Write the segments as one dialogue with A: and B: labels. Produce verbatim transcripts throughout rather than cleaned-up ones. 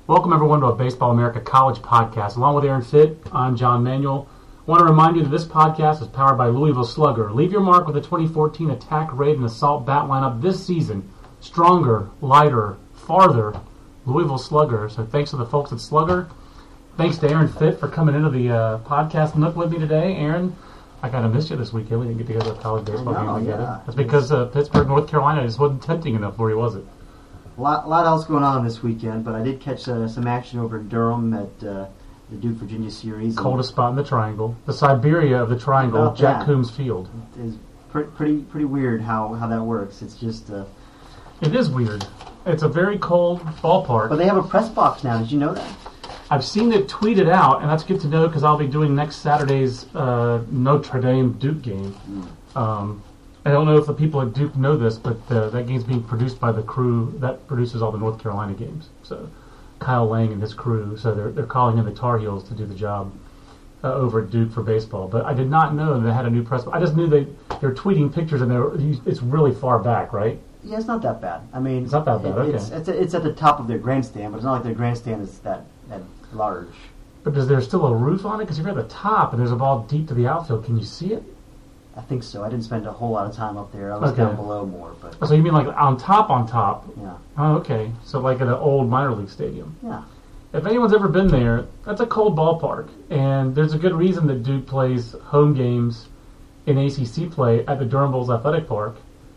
A: Welcome, everyone, to a Baseball America College podcast. Along with Aaron Fitt, I'm John Manuel. I want to remind you that this podcast is powered by Louisville Slugger. Leave your mark with the twenty fourteen Attack, Raid, and Assault bat lineup this season. Stronger, lighter, farther, Louisville Slugger. So thanks to the folks at Slugger. Thanks to Aaron Fitt for coming into the uh, podcast nook with me today. Aaron, I kind of missed you this weekend. We didn't get together a college baseball
B: know,
A: game together.
B: yeah.
A: That's because uh, Pittsburgh, North Carolina just wasn't tempting enough for you, was it?
B: A lot, lot else going on this weekend, but I did catch uh, some action over in Durham at uh, the Duke Virginia series.
A: Coldest spot in the triangle. The Siberia of the triangle,
B: About
A: Jack
B: that.
A: Coombs Field.
B: It's pre- pretty pretty weird how, how that works. It's just... Uh,
A: It is weird. It's a very cold ballpark.
B: but they have a press box now. Did you know that?
A: I've seen it tweeted out, and that's good to know because I'll be doing next Saturday's uh, Notre Dame Duke game.
B: Mm.
A: Um, I don't know if the people at Duke know this, but uh, that game's being produced by the crew that produces all the North Carolina games. So Kyle Lang and his crew, so they're they're calling in the Tar Heels to do the job uh, over at Duke for baseball. But I did not know they had a new press. I just knew they they're tweeting pictures, and they're it's really far back, right?
B: Yeah, it's not that bad. I mean...
A: It's not that bad,
B: it,
A: okay.
B: It's, it's, it's at the top of their grandstand, but it's not like their grandstand is that, that large.
A: But is there still a roof on it? Because if you're at the top and there's a ball deep to the outfield, can you see it?
B: I think so. I didn't spend a whole lot of time up there. I was
A: Okay.
B: down below more, but...
A: So you mean like on top, on top?
B: Yeah.
A: Oh, okay. So like at an old minor league stadium.
B: Yeah.
A: If anyone's ever been there, that's a cold ballpark, and there's a good reason that Duke plays home games in A C C play at the Durham Bulls Athletic Park,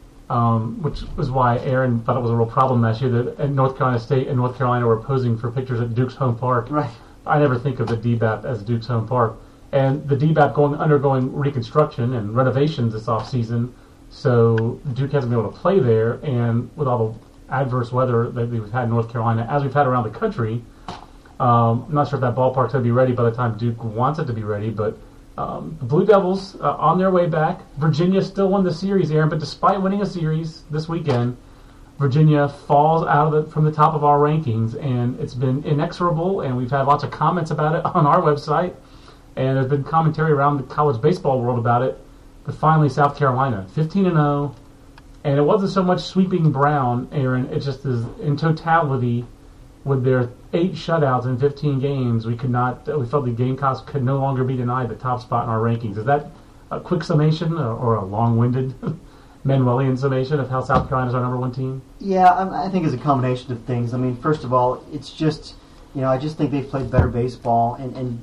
A: um, which was why Aaron thought it was a real problem last year that at North Carolina State and North Carolina were posing for pictures at Duke's home park.
B: Right.
A: I never think of the D B A P as Duke's home park. And the D B A P going undergoing reconstruction and renovations this offseason, so Duke hasn't been able to play there, and with all the adverse weather that we've had in North Carolina, as we've had around the country, um, I'm not sure if that ballpark's going to be ready by the time Duke wants it to be ready, but um, the Blue Devils uh, on their way back. Virginia still won the series, Aaron, but despite winning a series this weekend, Virginia falls out of the, from the top of our rankings, and it's been inexorable, and we've had lots of comments about it on our website, and there's been commentary around the college baseball world about it. But finally, South Carolina, fifteen and oh, and it wasn't so much sweeping Brown, Aaron. It just is in totality, with their eight shutouts in fifteen games, we could not. We felt the Gamecocks could no longer be denied the top spot in our rankings. Is that a quick summation or, or a long-winded Manuelian summation of how South Carolina's our number one team?
B: Yeah, I, I think it's a combination of things. I mean, first of all, it's just, you know, I just think they've played better baseball, and and,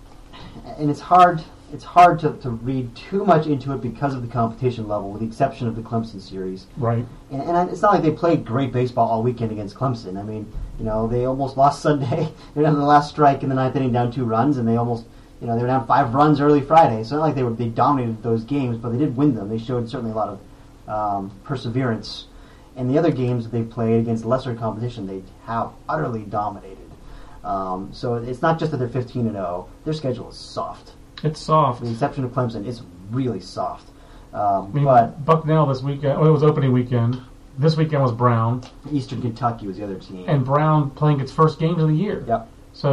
B: and it's hard it's hard to, to read too much into it because of the competition level, with the exception of the Clemson series.
A: Right.
B: And, and it's not like they played great baseball all weekend against Clemson. I mean, you know, they almost lost Sunday. They're down to the last strike in the ninth inning, down two runs, and they almost, you know, they were down five runs early Friday. So it's not like they were they dominated those games, but they did win them. They showed certainly a lot of um, perseverance. And the other games that they played against lesser competition, they have utterly dominated. Um, so it's not just that they're fifteen and oh. Their schedule is soft.
A: It's soft.
B: With the exception of Clemson, it's really soft. Um,
A: I mean,
B: but
A: Bucknell this weekend, well, it was opening weekend. This weekend was Brown.
B: Eastern Kentucky was the other team.
A: And Brown playing its first games of the year.
B: Yep.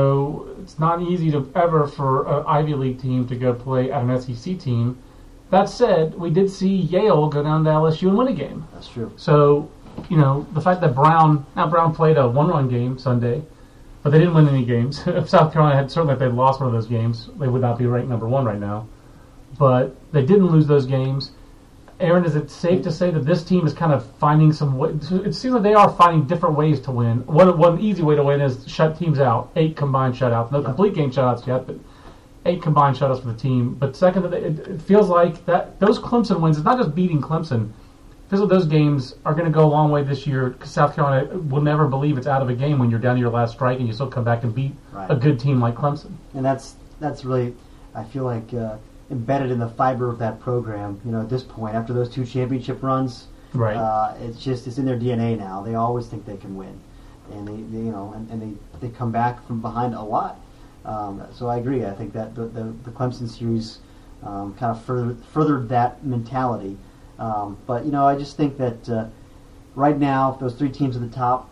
A: So it's not easy to ever for an Ivy League team to go play at an S E C team. That said, we did see Yale go down to L S U and win a game.
B: That's true.
A: So, you know, the fact that Brown, now Brown played a one-run game Sunday, but they didn't win any games. If South Carolina had, certainly if they'd lost one of those games, they would not be ranked number one right now. But they didn't lose those games. Aaron, is it safe to say that this team is kind of finding some way? It seems like they are finding different ways to win. One one easy way to win is shut teams out. Eight combined shutouts. No complete game shutouts yet, but eight combined shutouts for the team. But second, it, it feels like that those Clemson wins, it's not just beating Clemson. It feels like those games are going to go a long way this year because South Carolina will never believe it's out of a game when you're down to your last strike and you still come back and beat
B: Right.
A: a good team like Clemson.
B: And that's that's really, I feel like, uh, embedded in the fiber of that program. You know, at this point, after those two championship runs,
A: Right.
B: uh, it's just it's in their D N A now. They always think they can win, and they, they you know, and, and they, they come back from behind a lot. Um, so I agree. I think that the the, the Clemson series um, kind of further, furthered that mentality. Um, but you know, I just think that uh, right now, those three teams at the top.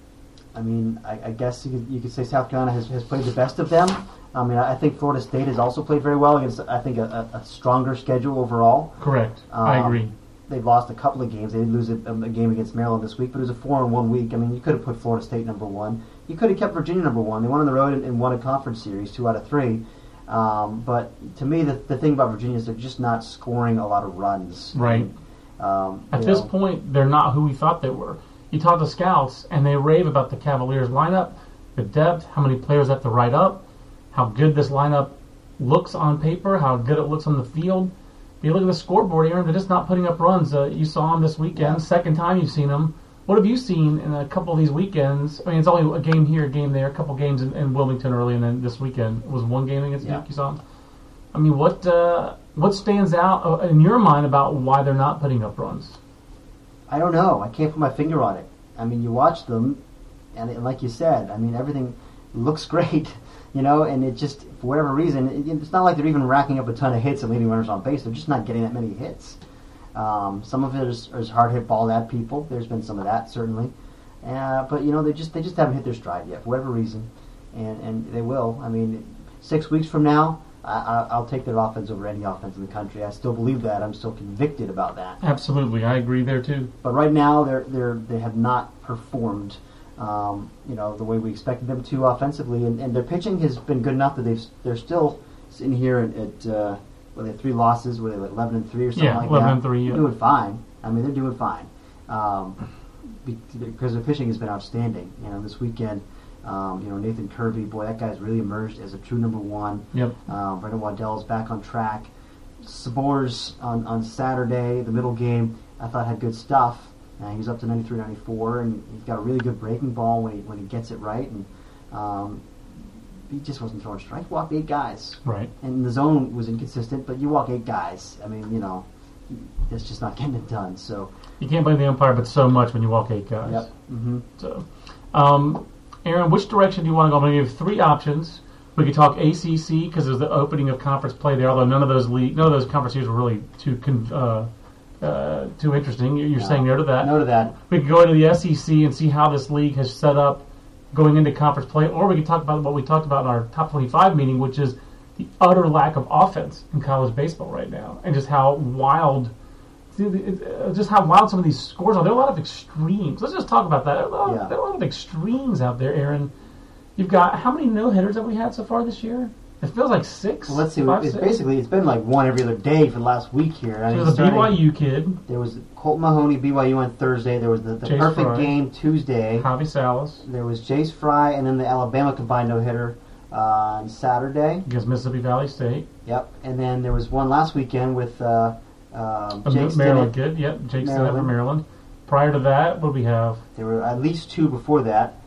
B: I mean, I, I guess you could, you could say South Carolina has, has played the best of them. I mean, I think Florida State has also played very well against, I think, a, a stronger schedule overall.
A: Correct.
B: Um,
A: I agree.
B: they've lost a couple of games. They did lose a, a game against Maryland this week, but it was a four in one week. I mean, you could have put Florida State number one. You could have kept Virginia number one. They went on the road and, and won a conference series, two out of three. Um, but to me, the, the thing about Virginia is they're just not scoring a lot of runs.
A: Right.
B: Um,
A: At this
B: know.
A: point, they're not who we thought they were. You talk to scouts, and they rave about the Cavaliers lineup, the depth, how many players have to write up, how good this lineup looks on paper, how good it looks on the field. You look at the scoreboard, Aaron, they're just not putting up runs. Uh, you saw them this weekend,
B: Yeah.
A: second time you've seen them. What have you seen in a couple of these weekends? I mean, it's only a game here, a game there, a couple games in, in Wilmington early, and then this weekend was one game against
B: Yeah.
A: Duke you saw them. I mean, what uh, what stands out uh, in your mind about why they're not putting up runs?
B: I don't know. I can't put my finger on it. I mean, you watch them, and, it, like you said, I mean, everything looks great, you know, and it just, for whatever reason, it, it's not like they're even racking up a ton of hits and leading runners on base. They're just not getting that many hits. Um, some of it is, is hard hit ball at people. There's been some of that, certainly. Uh, but, you know, they just they just haven't hit their stride yet, for whatever reason. And, and they will. I mean, six weeks from now, I, I'll take their offense over any offense in the country. I still believe that. I'm still convicted about that.
A: Absolutely, I agree there too.
B: But right now, they're they're they have not performed, um, you know, the way we expected them to offensively, and, and their pitching has been good enough that they've they're still sitting here at, at uh, well, they have three losses, were they like eleven and three or something
A: Yeah,
B: like
A: eleven
B: that?
A: and three,
B: They're
A: yeah.
B: doing fine. I mean, they're doing fine um, be- because their pitching has been outstanding. You know, this weekend. Um, you know, Nathan Kirby, boy, that guy's really emerged as a true number one.
A: Yep.
B: Um, Brendan Waddell's back on track. Sabors on, on Saturday, the middle game, I thought had good stuff. Uh, he was up to ninety-three, ninety-four, and he's got a really good breaking ball when he when he gets it right. And um, he just wasn't throwing strikes. Walked eight guys.
A: Right.
B: And the zone was inconsistent, but you walk eight guys. I mean, you know, it's just not getting it done. So.
A: You can't blame the umpire, but so much when you walk eight guys.
B: Yep. Mm-hmm.
A: So, um, Aaron, which direction do you want to go? I'm going to give three options. We could talk A C C because there's the opening of conference play there. Although none of those league, none of those conference years were really too con- uh, uh, too interesting. You're
B: No.
A: saying no to that.
B: No to that.
A: We could go into the S E C and see how this league has set up going into conference play, or we could talk about what we talked about in our top twenty-five meeting, which is the utter lack of offense in college baseball right now, and just how wild. Just how wild some of these scores are. There are a lot of extremes. Let's just talk about that. There are a lot,
B: Yeah.
A: there are a lot of extremes out there, Aaron. You've got, how many no-hitters have we had so far this year? It feels like six.
B: Well, let's see.
A: Five,
B: It's
A: six?
B: basically it's been like one every other day for the last week here. I
A: So
B: mean,
A: there's a
B: starting-
A: B Y U kid,
B: There was Colton Mahoney, B Y U on Thursday. There was the, the
A: Chase
B: perfect
A: Fry.
B: game Tuesday.
A: Javi Salas
B: There was Jace Fry, and then the Alabama combined no hitter uh, on Saturday.
A: against Mississippi Valley State.
B: Yep. And then there was one last weekend with uh, uh,
A: A
B: Jake
A: Maryland
B: Stinnett.
A: kid, yep. Jake Stinnett
B: Maryland.
A: from Maryland. Prior to that, what do we have?
B: There were at least two before that.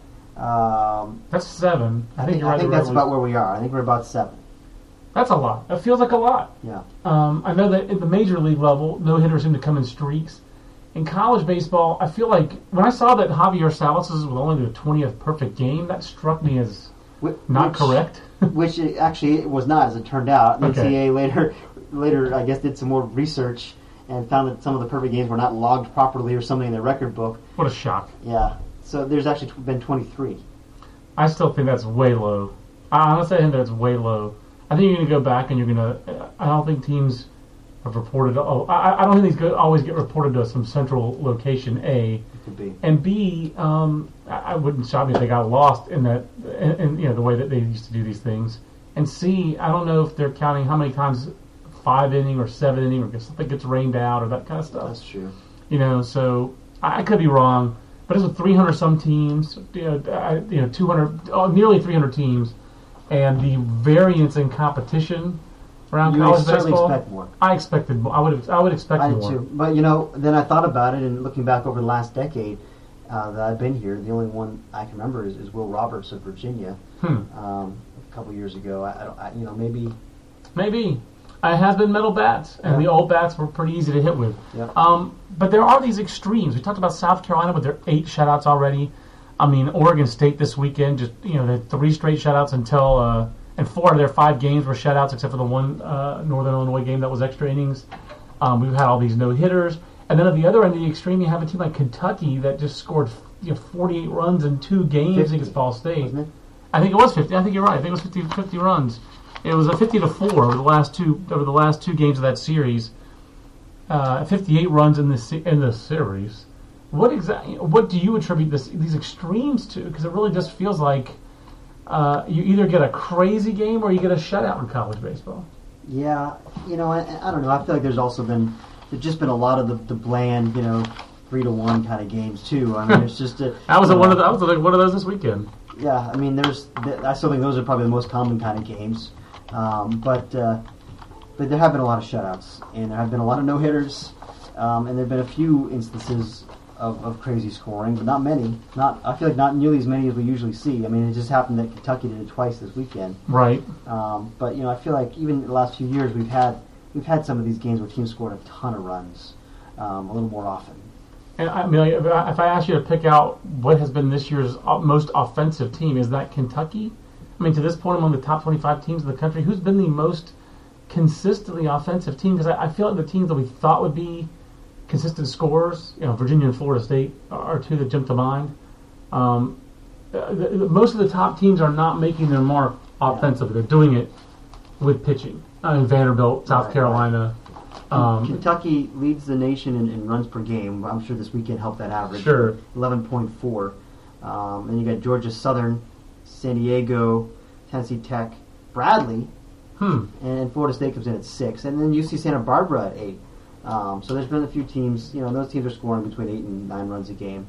B: Um,
A: That's seven. I,
B: I
A: think
B: think,
A: you're
B: I
A: right.
B: think
A: there,
B: that's
A: at
B: about
A: least.
B: where we are. I think we're about seven.
A: That's a lot. It feels like a lot.
B: Yeah.
A: Um, I know that at the major league level, no hitters seem to come in streaks. In college baseball, I feel like when I saw that Javier Salas was only the twentieth perfect game, that struck me as
B: Wh-
A: not
B: which-
A: correct.
B: Which it actually it was not, as it turned out. The
A: Okay.
B: N C double A later, later, I guess, did some more research and found that some of the perfect games were not logged properly or something in their record book.
A: What a shock.
B: Yeah. So there's actually been twenty-three.
A: I still think that's way low. I honestly think that's way low. I think you're going to go back and you're going to. I don't think teams have reported. Oh, I, I don't think these go, always get reported to some central location. A
B: It could be.
A: and B. Um, I, I wouldn't shock me if they got lost in that, in, in you know the way that they used to do these things. And C. I don't know if they're counting how many times five inning or seven inning or something gets rained out or that kind of stuff.
B: That's true.
A: You know, so I, I could be wrong, but it's with three hundred some teams, you know, I, you know two hundred, oh, nearly three hundred teams, and the variance in competition around
B: You
A: college
B: certainly
A: baseball.
B: expect more.
A: I expected more. I would. I would expect
B: I did
A: more.
B: too. But you know, then I thought about it, and looking back over the last decade uh, that I've been here, the only one I can remember is, is Will Roberts of Virginia.
A: Hmm.
B: Um, a couple years ago, I, I, don't, I you know maybe.
A: Maybe. It has been metal bats, and
B: Yeah.
A: the old bats were pretty easy to hit with.
B: Yeah.
A: Um, but there are these extremes. We talked about South Carolina with their eight shutouts already. I mean, Oregon State this weekend, just you know, they had three straight shutouts until, uh, and four of their five games were shutouts, except for the one uh, Northern Illinois game that was extra innings. Um, we've had all these no hitters, and then at the other end of the extreme, you have a team like Kentucky that just scored you know, forty-eight runs in two games
B: fifty,
A: against Ball State.
B: Wasn't it?
A: I think it was fifty. I think you're right. I think it was fifty, fifty runs. It was a fifty to four over the last two over the last two games of that series. uh, fifty-eight runs in this in this series. What exactly? What do you attribute this these extremes to? Because it really just feels like uh, you either get a crazy game or you get a shutout in college baseball.
B: Yeah, you know, I, I don't know. I feel like there's also been there's just been a lot of the, the bland, you know, three to one kind of games too. I mean, it's just a,
A: I was
B: a,
A: at one of the, I was at one of those this weekend.
B: Yeah, I mean, there's I still think those are probably the most common kind of games, um, but uh, but there have been a lot of shutouts and there have been a lot of no hitters, um, and there have been a few instances of, of crazy scoring, but not many. Not I feel like not nearly as many as we usually see. I mean, it just happened that Kentucky did it twice this weekend.
A: Right.
B: Um, but you know, I feel like even in the last few years, we've had we've had some of these games where teams scored a ton of runs, um, a little more often.
A: And I mean, if I, if I ask you to pick out what has been this year's most offensive team, is that Kentucky? I mean, to this point, among the top twenty-five teams in the country, who's been the most consistently offensive team? Because I, I feel like the teams that we thought would be consistent scorers, you know, Virginia and Florida State are two that jump to mind. Um, the, the, most of the top teams are not making their mark offensively. They're doing it with pitching. I mean, Vanderbilt, South
B: Right,
A: Carolina. Um,
B: Kentucky leads the nation in, in runs per game. I'm sure this weekend helped that average.
A: Sure.
B: eleven point four. Um, and you got Georgia Southern, San Diego, Tennessee Tech, Bradley,
A: hmm.
B: and Florida State comes in at six. And then U C Santa Barbara at eight. Um, so there's been a few teams, you know, those teams are scoring between eight and nine runs a game.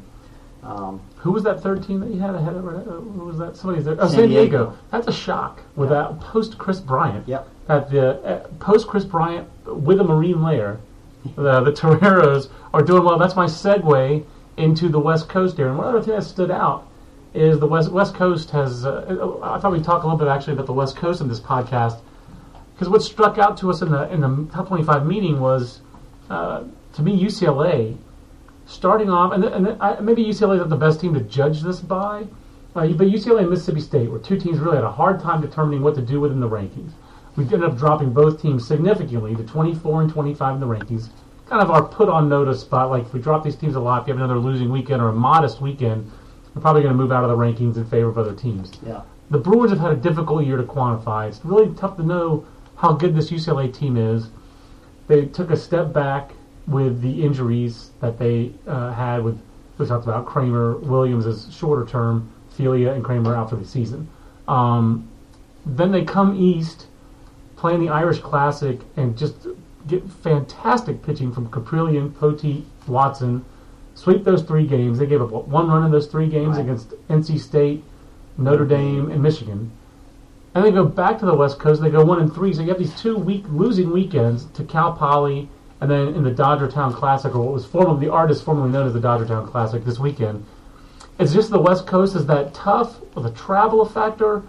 B: Um,
A: Who was that third team that you had ahead of? Uh, who was that? Somebody's there. Oh,
B: San
A: San Diego.
B: Diego.
A: That's a shock. With
B: Yeah.
A: that post Chris Bryant.
B: Yep.
A: That the uh, post Chris Bryant with a Marine layer, the the Toreros are doing well. That's my segue into the West Coast here. And one other thing that stood out is the West West Coast has. Uh, I thought we'd talk a little bit actually about the West Coast in this podcast, because what struck out to us in the in the top twenty-five meeting was, uh, to me, U C L A. Starting off, and, and I, maybe U C L A is not the best team to judge this by, uh, but U C L A and Mississippi State were two teams really had a hard time determining what to do within the rankings. We ended up dropping both teams significantly to twenty-four and twenty-five in the rankings. Kind of our put-on notice spot, like if we drop these teams a lot, if you have another losing weekend or a modest weekend, we're probably going to move out of the rankings in favor of other teams.
B: yeah.
A: The Brewers have had a difficult year to quantify. It's really tough to know how good this U C L A team is. They took a step back with the injuries that they uh, had with, we talked about Kramer, Williams is shorter term, Felia and Kramer out for the season. Um, then they come east, play in the Irish Classic, and just get fantastic pitching from Caprillion, Poteet, Watson, sweep those three games. They gave up what, one run in those three games
B: Right.
A: against N C State, Notre Dame, and Michigan. And they go back to the West Coast, they go one and three, so you have these two week losing weekends to Cal Poly, and then in the Dodgertown Classic, or what was formerly the artist formerly known as the Dodgertown Classic this weekend. It's just the West Coast is that tough with a travel factor.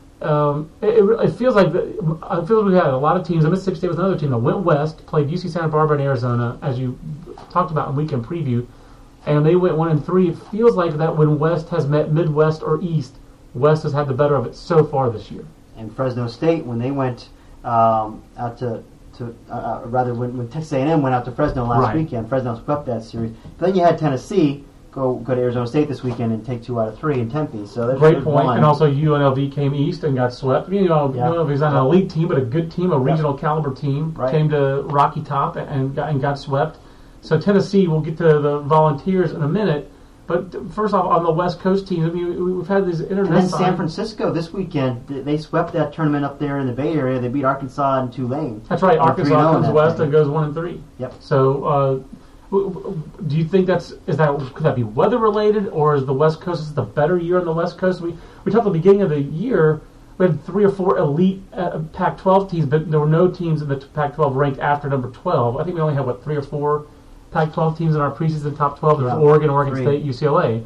A: Um, it, it, it feels like the, I feel like we had a lot of teams. Mississippi State was another team that went west, played U C Santa Barbara and Arizona, as you talked about in weekend preview, and they went one and three. It feels like that when West has met Midwest or East, West has had the better of it so far this year.
B: And Fresno State, when they went um, out to to uh, rather when, when Texas A and M went out to Fresno last
A: Right.
B: weekend, Fresno swept that series. But then you had Tennessee go go to Arizona State this weekend and take two out of three in Tempe. So there's
A: Great
B: there's
A: point.
B: one.
A: And also U N L V came east and got swept. You know,
B: Yeah.
A: U N L V is not an elite team, but a good team, a regional caliber team.
B: Right.
A: Came to Rocky Top and got, and got swept. So Tennessee, we'll get to the Volunteers in a minute. But first off, on the West Coast teams, I mean, we've had these internet.
B: And then San
A: signs.
B: Francisco this weekend, th- they swept that tournament up there in the Bay Area. They beat Arkansas and Tulane.
A: That's right.
B: They're
A: Arkansas
B: three oh in
A: comes
B: that
A: west
B: thing.
A: and goes one and three.
B: Yep.
A: So, uh, w- w- do you think that's is that could that be weather related, or is the West Coast is the better year on the West Coast? We we talked at the beginning of the year. We had three or four elite uh, Pac twelve teams, but there were no teams in the Pac twelve ranked after number twelve. I think we only had what three or four Pac twelve teams in our preseason top twelve. There was
B: Yeah,
A: Oregon, Oregon
B: three.
A: State, U C L A.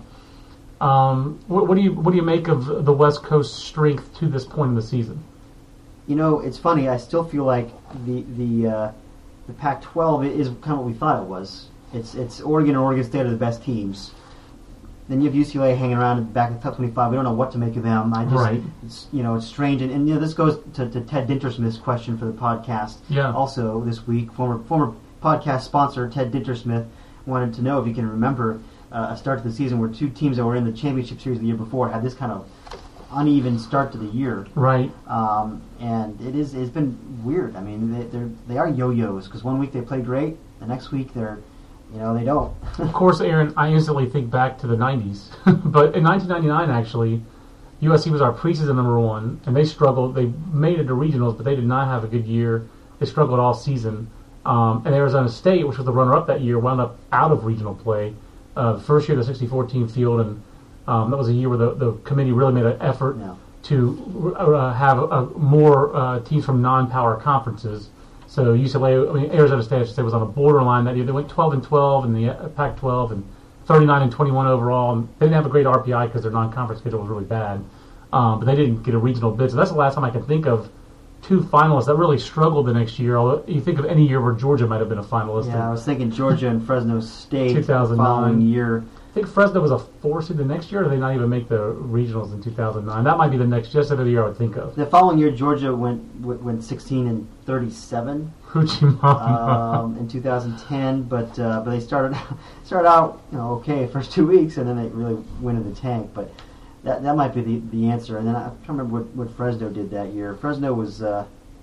A: Um, what, what do you what do you make of the West Coast strength to this point in the season?
B: You know, it's funny. I still feel like the the uh, the Pac twelve is kind of what we thought it was. It's it's Oregon and Oregon State are the best teams. Then you have U C L A hanging around back in the top twenty-five. We don't know what to make of them. I just,
A: Right.
B: it's, you know, it's strange. And, and you know, this goes to, to Ted Dintersmith's question for the podcast.
A: Yeah.
B: Also this week, former former podcast sponsor Ted Dintersmith wanted to know if you can remember uh, a start to the season where two teams that were in the championship series the year before had this kind of uneven start to the year.
A: Right.
B: Um, and it is it's been weird. I mean, they they're, they are yo-yos because one week they play great, the next week they're, you know, they don't.
A: Of course, Aaron, I instantly think back to the nineties. But in nineteen ninety-nine, actually, U S C was our preseason number one, and they struggled. They made it to regionals, but they did not have a good year. They struggled all season. Um, and Arizona State, which was the runner-up that year, wound up out of regional play. Uh, the first year, the sixty-four team field, and um, that was a year where the, the committee really made an effort
B: Yeah.
A: to uh, have uh, more uh, teams from non-power conferences. So U C L A, I mean Arizona State, I should say, was on a borderline that year. They went twelve and twelve in the Pac twelve and thirty-nine and twenty-one overall. And they didn't have a great R P I because their non-conference schedule was really bad. Um, but they didn't get a regional bid. So that's the last time I can think of two finalists that really struggled the next year. Although you think of any year where Georgia might have been a finalist.
B: Yeah, I was thinking Georgia and Fresno State
A: two thousand nine.
B: the following year.
A: I think Fresno was a four seed the next year, or did they not even make the regionals in two thousand nine? That might be the next, just another year I would think of.
B: The following year, Georgia went went sixteen and thirty-seven
A: Hoochie Mama.
B: um, in two thousand ten, but uh, but they started started out you know okay first two weeks, and then they really went in the tank. But that that might be the, the answer. And then I can't remember what, what Fresno did that year. Fresno was. Uh,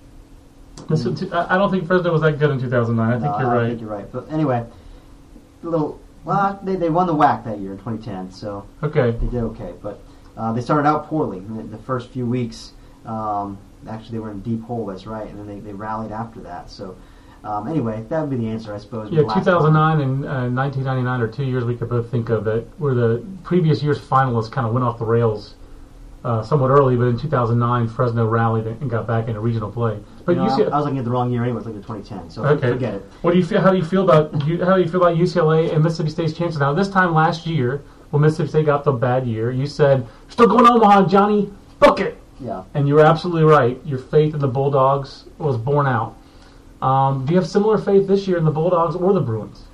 A: This is, I don't think Fresno was that good in two thousand nine. I think
B: no,
A: you're
B: I
A: right.
B: think you're right. But anyway, a little. Well, they they won the W A C that year in twenty ten, so
A: Okay.
B: they did okay. But uh, they started out poorly the, the first few weeks. Um, actually, they were in a deep hole. That's right, and then they, they rallied after that. So um, anyway, that would be the answer, I suppose.
A: Yeah,
B: Last
A: two thousand nine and uh, nineteen ninety-nine are two years we could both think of that where the previous year's finalists kind of went off the rails uh, somewhat early, but in two thousand nine, Fresno rallied and got back into regional play. But
B: You know,
A: U C L A,
B: I was looking at the wrong year anyway. I was looking at twenty ten, so
A: okay.
B: forget it.
A: What do you feel? How do you feel about you, how do you feel about U C L A and Mississippi State's chances now? This time last year, when Mississippi State got the bad year, you said still going to Omaha, Johnny, book it.
B: Yeah.
A: And you were absolutely right. Your faith in the Bulldogs was borne out. Um, do you have similar faith this year in the Bulldogs or the Bruins?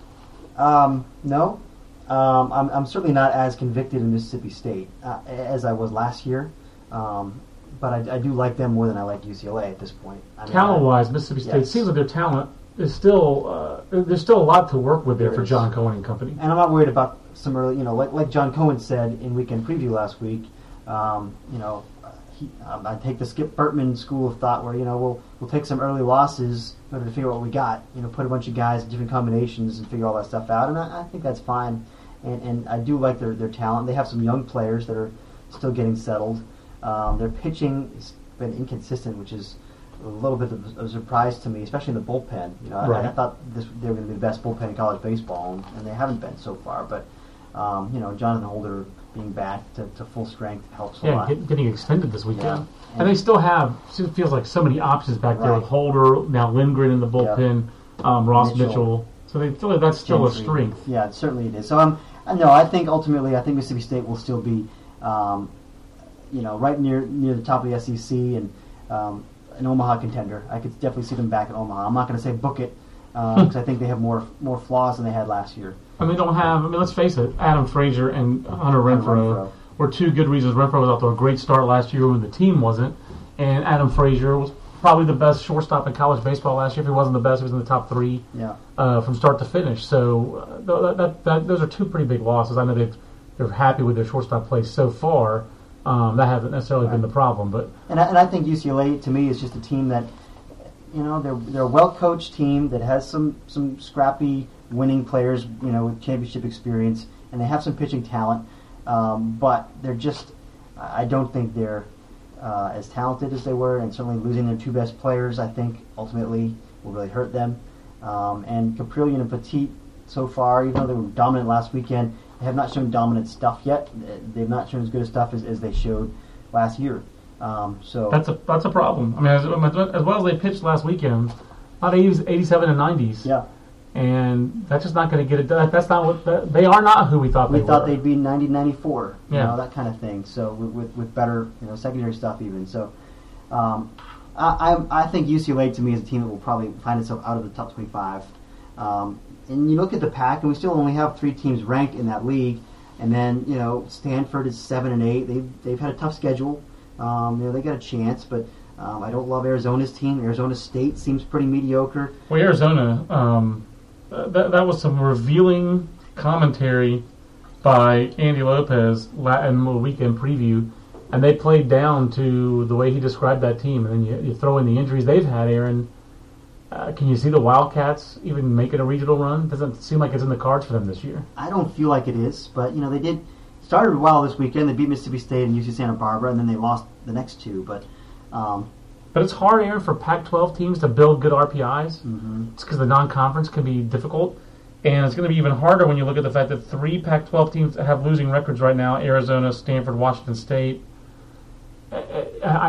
B: Um, no. Um, I'm, I'm certainly not as convicted in Mississippi State uh, as I was last year. Um, but I, I do like them more than I like U C L A at this point. I mean,
A: Talent-wise, Mississippi State
B: Yes.
A: seems like their talent is still uh, there's still a lot to work with there,
B: There
A: for
B: is.
A: John Cohen and company.
B: And I'm not worried about some early, you know, like like John Cohen said in Weekend Preview last week. Um, you know, he, um, I take the Skip Bertman school of thought where you know we'll we'll take some early losses in order to figure out what we got. You know, put a bunch of guys in different combinations and figure all that stuff out. And I, I think that's fine. And and I do like their their talent. They have some young players that are still getting settled. Um, their pitching has been inconsistent, which is a little bit of a surprise to me, especially in the bullpen. You know,
A: Right.
B: I, I thought this, they were going to be the best bullpen in college baseball, and, and they haven't been so far. But um, you know, Jonathan Holder being back to, to full strength helps a
A: Yeah,
B: lot.
A: get, getting extended this weekend.
B: Yeah.
A: And they still have, it feels like so many options back there
B: Right.
A: with Holder, now Lindgren in the bullpen, um, Ross Mitchell.
B: Mitchell.
A: So they feel like that's still a
B: Gentry.
A: strength.
B: Yeah, it certainly it is. So um, I know. I think ultimately, I think Mississippi State will still be, um, you know, right near near the top of the S E C and um, an Omaha contender. I could definitely see them back in Omaha. I'm not going to say book it because I think they have more more flaws than they had last year.
A: And they don't have, I mean, let's face it, Adam Frazier and Hunter Renfro,
B: Renfro.
A: were two good reasons. Renfro was off to a great start last year when the team wasn't, and Adam Frazier was probably the best shortstop in college baseball last year. If he wasn't the best, he was in the top three
B: Yeah.
A: uh, from start to finish. So uh, th- that, that, those are two pretty big losses. I know they've, they're happy with their shortstop play so far. Um, that hasn't necessarily been the problem, but
B: And I, and I think U C L A to me is just a team that, you know, they're they're a well coached team that has some some scrappy winning players, you know, with championship experience, and they have some pitching talent. Um, but they're just, I don't think they're uh, as talented as they were, and certainly losing their two best players, I think ultimately will really hurt them. Um, and Caprillion and Petit, so far, even though they were dominant last weekend, they have not shown dominant stuff yet. They've not shown as good a stuff as, as they showed last year. Um, so
A: that's a that's a problem. I mean, as, as well as they pitched last weekend, about eighties, eighty-seven and nineties.
B: yeah,
A: And that's just not going to get it done. That's not what the, they are. Not who we thought
B: we
A: they
B: thought
A: were.
B: they'd be ninety, ninety-four, you
A: Yeah.
B: know, that kind of thing. So with, with, with better, you know, secondary stuff even. So um, I, I I think U C L A to me is a team that will probably find itself out of the top twenty-five. Um, and you look at the pack, and we still only have three teams ranked in that league. And then you know Stanford is seven and eight. They've they've had a tough schedule. Um, you know they got a chance, but um, I don't love Arizona's team. Arizona State seems pretty mediocre.
A: Well, Arizona, um, th- that that was some revealing commentary by Andy Lopez la- in the weekend preview and they played down to the way he described that team. And then you, you throw in the injuries they've had, Aaron. Uh, can you see the Wildcats even making a regional run? Doesn't seem like it's in the cards for them this year.
B: I don't feel like it is, but you know they did started well this weekend. They beat Mississippi State and U C Santa Barbara, and then they lost the next two. But um,
A: but it's hard, Aaron, for Pac twelve teams to build good R P Is.
B: Mm-hmm.
A: It's because the non-conference can be difficult, and it's going to be even harder when you look at the fact that three Pac twelve teams have losing records right now: Arizona, Stanford, Washington State. I, I,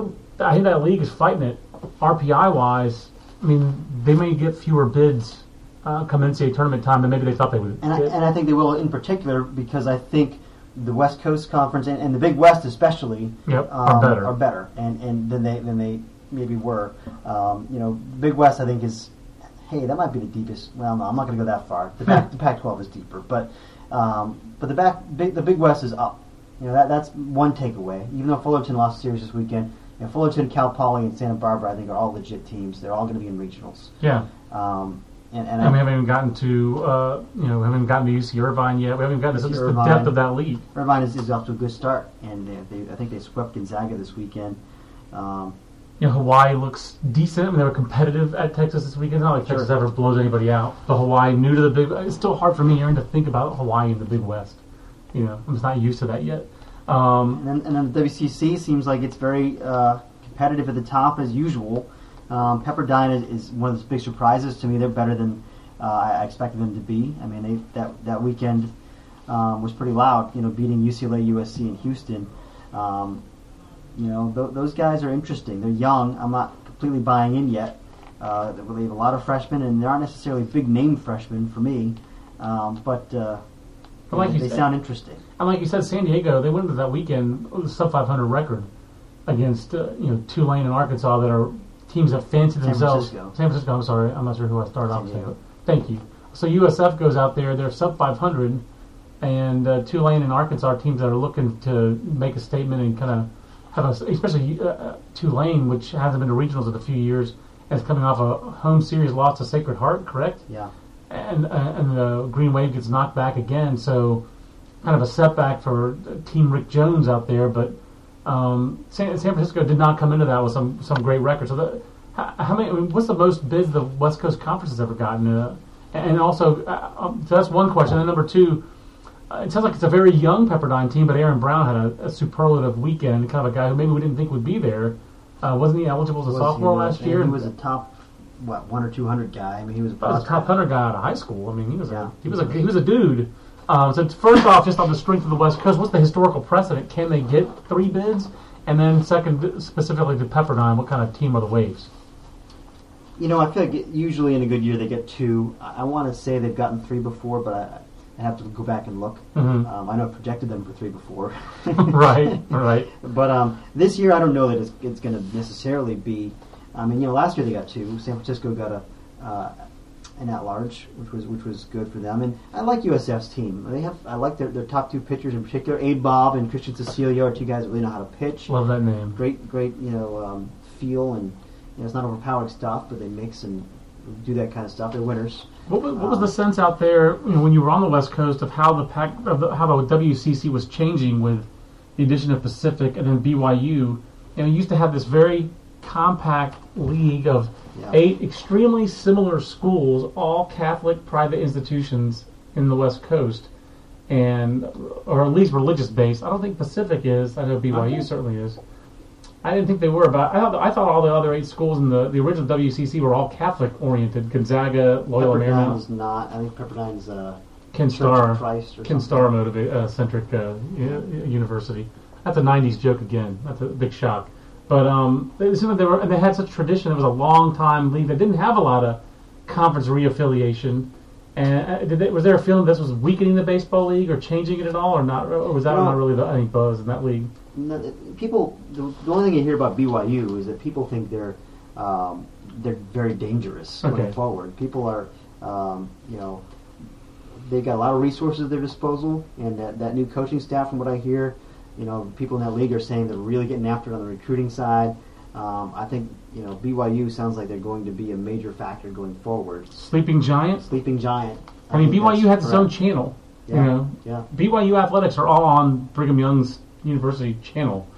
A: I think that league is fighting it R P I wise. I mean, they may get fewer bids uh, come N C double A tournament time than maybe they thought they would.
B: And I, and I think they will in particular because I think the West Coast Conference and, and the Big West especially
A: yep,
B: um,
A: are better,
B: are better, and, and than they than they maybe were. Um, you know, Big West I think is hey that might be the deepest. Well, no, I'm not going to go that far. The, Pac, the Pac twelve is deeper, but um, but the back big, the Big West is up. You know that that's one takeaway. Even though Fullerton lost a series this weekend. You know, Fullerton, Cal Poly, and Santa Barbara, I think, are all legit teams. They're all going to be in regionals.
A: Yeah.
B: Um, and, and,
A: and
B: I,
A: we haven't even gotten to, uh, you know, we haven't even gotten to U C Irvine yet. We haven't even gotten to just the depth of that league.
B: Irvine is, is off to a good start, and they, they, I think they swept Gonzaga this weekend. Um,
A: you know, Hawaii looks decent. I mean, they were competitive at Texas this weekend. It's not like sure. Texas ever blows anybody out. But Hawaii, new to the Big West. It's still hard for me, Aaron, to think about Hawaii in the Big West. You know, I'm just not used to that yet. Um,
B: and, then, and then the W C C seems like it's very uh, competitive at the top as usual. Um, Pepperdine is, is one of the big surprises to me. They're better than uh, I expected them to be. I mean, they, that that weekend um, was pretty loud. You know, beating U C L A, U S C, and Houston. Um, you know, th- those guys are interesting. They're young. I'm not completely buying in yet. Uh, they have a lot of freshmen, and they aren't necessarily big name freshmen for me. Um, but uh,
A: But like
B: they,
A: you
B: they
A: said,
B: sound interesting.
A: And like you said, San Diego, they went into that weekend with a sub five hundred record against uh, you know Tulane and Arkansas that are teams that fancy
B: San
A: themselves.
B: Francisco.
A: San Francisco. I'm sorry, I'm not sure who I started off
B: San
A: saying. Thank you. So U S F goes out there, they're sub five hundred, and uh, Tulane and Arkansas are teams that are looking to make a statement and kind of have a, especially uh, Tulane, which hasn't been to regionals in a few years, and is coming off a home series loss to Sacred Heart, correct?
B: Yeah.
A: And uh, and the Green Wave gets knocked back again, so kind of a setback for Team Rick Jones out there. But um, San, San Francisco did not come into that with some, some great records. So the, how, how many? I mean, what's the most bids the West Coast Conference has ever gotten? Uh, and also, uh, um, so that's one question. And number two, uh, it sounds like it's a very young Pepperdine team, but Aaron Brown had a, a superlative weekend. Kind of a guy who maybe we didn't think would be there. Uh, wasn't he eligible as a
B: Was
A: sophomore
B: he,
A: last
B: and
A: year?
B: He was a top. What one or two hundred guy? I mean, he was a,
A: He was a top hundred guy out of high school. I mean, he was
B: Yeah.
A: a he was a he was a dude. Um, so first off, just on the strength of the West Coast, what's the historical precedent? Can they get three bids? And then second, specifically to Pepperdine, what kind of team are the Waves?
B: You know, I feel like usually in a good year they get two. I, I want to say they've gotten three before, but I, I have to go back and look.
A: Mm-hmm.
B: Um, I know I projected them for three before.
A: right, right.
B: But um, this year I don't know that it's, it's going to necessarily be. I mean, you know, last year they got two. San Francisco got a uh, an at-large, which was which was good for them. And I like U S F's team. They have I like their, their top two pitchers in particular. Abe Bob and Christian Cecilio are two guys that really know how to pitch.
A: Love that name.
B: Great, great, you know, um, feel and you know, it's not overpowered stuff, but they mix and do that kind of stuff. They're winners.
A: What was, what was the sense out there, you know, when you were on the West Coast of how the pack, of the, how the W C C was changing with the addition of Pacific and then B Y U? You know, you used to have this very compact league of
B: Yeah.
A: eight extremely similar schools, all Catholic private institutions in the West Coast, and or at least religious based. I don't think Pacific is. I know B Y U
B: Okay.
A: certainly is. I didn't think they were, but I thought I thought all the other eight schools in the, the original W C C were all Catholic oriented. Gonzaga, Loyola Marymount,
B: Pepperdine's not. I think Pepperdine's uh,
A: Ken
B: Church
A: Starr,
B: of Christ or
A: Ken
B: something.
A: Starr motiva- uh, centric uh, u- university. That's a nineties joke again. That's a big shock. But um, it seemed like they were, and they had such tradition. It was a long time league that didn't have a lot of conference reaffiliation. And uh, did they, was there a feeling this was weakening the baseball league or changing it at all, or not? Or was that
B: No.
A: not really the, any buzz in that league?
B: No, it- people, the, the only thing you hear about B Y U is that people think they're um, they're very dangerous
A: Okay.
B: going forward. People are, um, you know, they got a lot of resources at their disposal, and that, that new coaching staff, from what I hear, you know, people in that league are saying they're really getting after it on the recruiting side. Um, I think, you know, B Y U sounds like they're going to be a major factor going forward.
A: Sleeping Giant.
B: Sleeping Giant.
A: I mean,
B: think
A: B Y U
B: that's
A: has its own
B: correct.
A: channel.
B: Yeah,
A: You know,
B: yeah.
A: B Y U athletics are all on Brigham Young's University channel.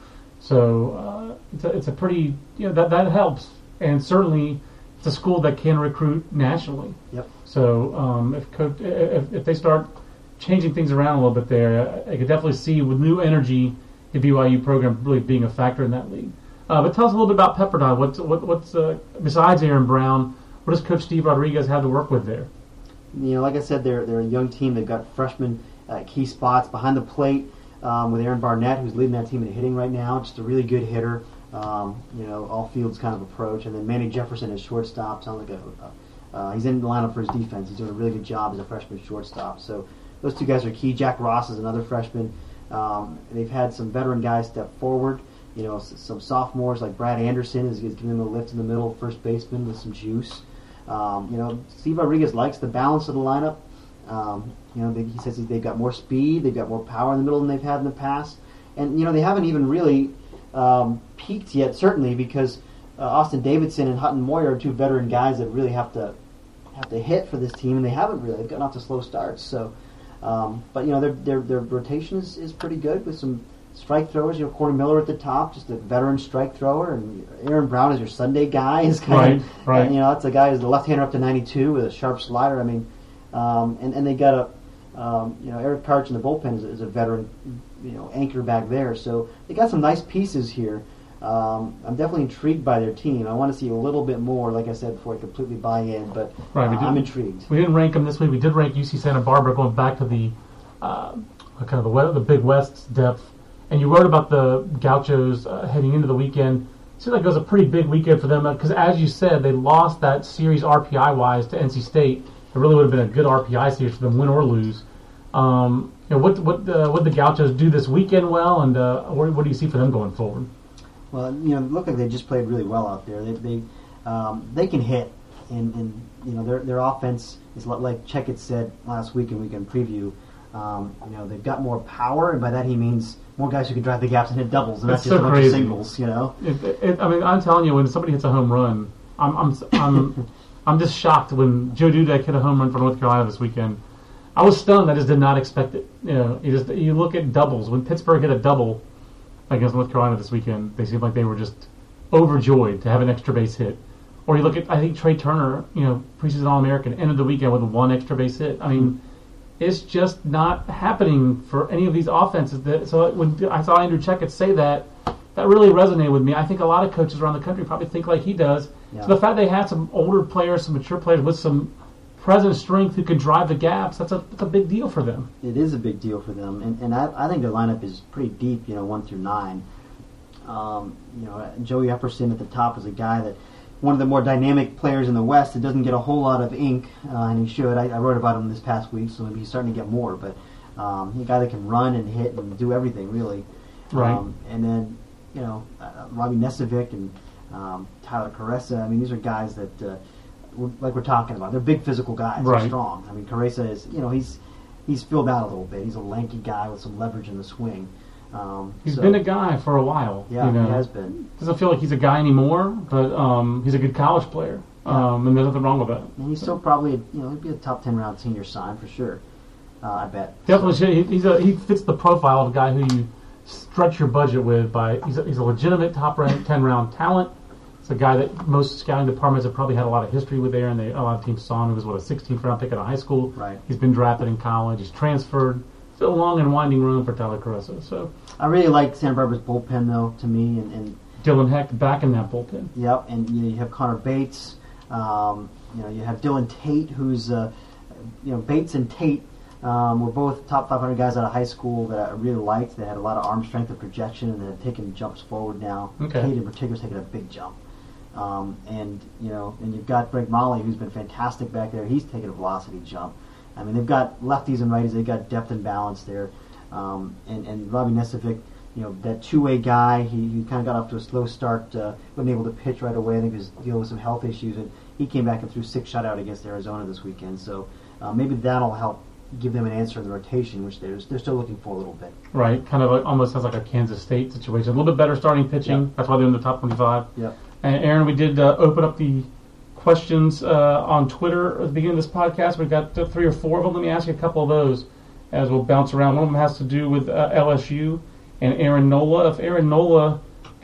A: So uh, it's, a, it's a pretty, you know, that, that helps. And certainly it's a school that can recruit nationally.
B: Yep.
A: So um, if, coach, if if they start changing things around a little bit there, I could definitely see with new energy the B Y U program really being a factor in that league. Uh, but tell us a little bit about Pepperdine. What's, what, what's uh, besides Aaron Brown, what does Coach Steve Rodriguez have to work with there?
B: You know, like I said, they're they're a young team. They've got freshmen at key spots behind the plate um, with Aaron Barnett, who's leading that team in hitting right now. Just a really good hitter. Um, you know, all fields kind of approach. And then Manny Jefferson is shortstop. Sounds like a uh, he's in the lineup for his defense. He's doing a really good job as a freshman shortstop. So those two guys are key. Jack Ross is another freshman. Um, they've had some veteran guys step forward. You know, some sophomores like Brad Anderson is, is giving them a lift in the middle, first baseman with some juice. Um, you know, Steve Rodriguez likes the balance of the lineup. Um, you know, they, he says they've got more speed, they've got more power in the middle than they've had in the past, and you know they haven't even really um, peaked yet. Certainly because uh, Austin Davidson and Hutton Moyer are two veteran guys that really have to have to hit for this team, and they haven't really. They've gotten off to slow starts. So, um, but you know their their their rotation is, is pretty good with some strike throwers. You know, Corey Miller at the top, just a veteran strike thrower, and Aaron Brown is your Sunday guy. Is kind
A: right,
B: of
A: right.
B: Uh, you know, that's a guy who's the left-hander up to ninety-two with a sharp slider. I mean, um, and and they got a um, you know Eric Karch in the bullpen is, is a veteran, you know, anchor back there. So they got some nice pieces here. Um, I'm definitely intrigued by their team. I want to see a little bit more, like I said before, I completely buy in. But
A: right,
B: uh,
A: we did,
B: I'm intrigued.
A: We didn't rank them this week. We did rank U C Santa Barbara going back to the uh, kind of the, we- the Big West depth. And you wrote about the Gauchos uh, heading into the weekend. It seemed like it was a pretty big weekend for them because, as you said, they lost that series R P I-wise to N C State. It really would have been a good R P I series for them, win or lose. Um, you know, what what uh, what did the Gauchos do this weekend well, and uh, what, what do you see for them going forward?
B: Well, you know, it looked like they just played really well out there. They they um, they can hit, and, and you know their their offense is like Checkett said last week in weekend preview. Um, you know, they've got more power, and by that he means more guys who can drive the gaps and hit doubles, and that's,
A: that's
B: just
A: so
B: a bunch
A: crazy.
B: of singles. You know,
A: it, it, I mean, I'm telling you, when somebody hits a home run, I'm I'm I'm I'm just shocked. When Joe Dudek hit a home run for North Carolina this weekend, I was stunned. I just did not expect it. You know, you just you look at doubles. When Pittsburgh hit a double against North Carolina this weekend, they seemed like they were just overjoyed to have an extra base hit. Or you look at, I think Trey Turner, you know, preseason All-American, ended the weekend with one extra base hit. I mean, it's just not happening for any of these offenses. That, so when I saw Andrew Checkett say that, that really resonated with me. I think a lot of coaches around the country probably think like he does.
B: Yeah.
A: So the fact they had some older players, some mature players with some present strength who can drive the gaps, that's a, that's a big deal for them.
B: it is a big deal for them, and and I, I think their lineup is pretty deep. You know, one through nine. Um, you know, Joey Epperson at the top is a guy that one of the more dynamic players in the West that doesn't get a whole lot of ink, uh, and he should. I, I wrote about him this past week, so maybe he's starting to get more. But um, he's a guy that can run and hit and do everything, really.
A: Right.
B: Um, and then, you know, uh, Robbie Nesevic and um, Tyler Caressa. I mean, these are guys that, uh, we're, like we're talking about, they're big physical guys.
A: Right.
B: They're strong. I mean, Caressa is, you know, he's he's filled out a little bit. He's a lanky guy with some leverage in the swing. Um,
A: He's
B: so,
A: been a guy for a while.
B: yeah,
A: you know.
B: he has been.
A: Doesn't feel like he's a guy anymore, but um, he's a good college player, um, and there's nothing wrong with that.
B: And he's still probably, a, you know, he'd be a top ten round senior sign for sure. Uh, I bet.
A: Definitely, should. He, he's a, he fits the profile of a guy who you stretch your budget with. By he's a, he's a legitimate top rank, ten round talent. It's a guy that most scouting departments have probably had a lot of history with there, and they, a lot of teams saw him. He was what a sixteenth round pick out of high school.
B: Right.
A: He's been drafted in college. He's transferred. It's a long and winding road for Tyler Caressa. So
B: I really like Santa Barbara's bullpen, though, to me, and, and
A: Dylan Heck back in that bullpen.
B: yep, and you know, you have Connor Bates. Um, you know, you have Dylan Tate, who's uh, you know Bates and Tate um, were both top five hundred guys out of high school that I really liked. They had a lot of arm strength and projection, and they've taken jumps forward now.
A: Okay.
B: Tate in particular is taking a big jump. Um, and you know, and you've got Greg Molly, who's been fantastic back there. He's taken a velocity jump. I mean, they've got lefties and righties. They've got depth and balance there. Um, and, and Robbie Nesevic, you know, that two-way guy, he, he kind of got off to a slow start, uh, wasn't able to pitch right away. I think he was dealing with some health issues, and he came back and threw six shutout against Arizona this weekend. So uh, maybe that'll help give them an answer in the rotation, which they're, they're still looking for a little bit.
A: Right, kind of like, almost sounds like a Kansas State situation. A little bit better starting pitching.
B: Yep.
A: That's why they're in the top twenty-five.
B: Yep.
A: And Aaron, we did uh, open up the questions uh, on Twitter at the beginning of this podcast. We've got uh, three or four of them. Let me ask you a couple of those as we'll bounce around. One of them has to do with uh, L S U and Aaron Nola. If Aaron Nola